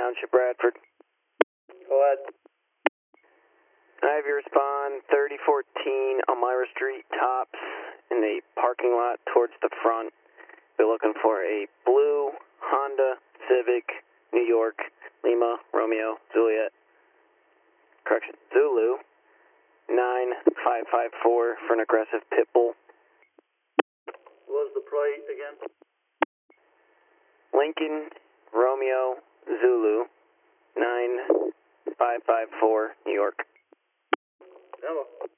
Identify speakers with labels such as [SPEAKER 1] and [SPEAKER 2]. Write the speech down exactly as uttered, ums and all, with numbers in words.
[SPEAKER 1] Township, Bradford.
[SPEAKER 2] Go ahead.
[SPEAKER 1] I have you respond thirty fourteen Elmira Street, Tops, in the parking lot towards the front. We're looking for a blue Honda Civic, New York, Lima, Romeo, Juliet, correction, Zulu, nine five five four for an aggressive pit bull.
[SPEAKER 2] What was the plate again?
[SPEAKER 1] Lincoln, Romeo, Zulu, nine five five four, New York.
[SPEAKER 2] Hello.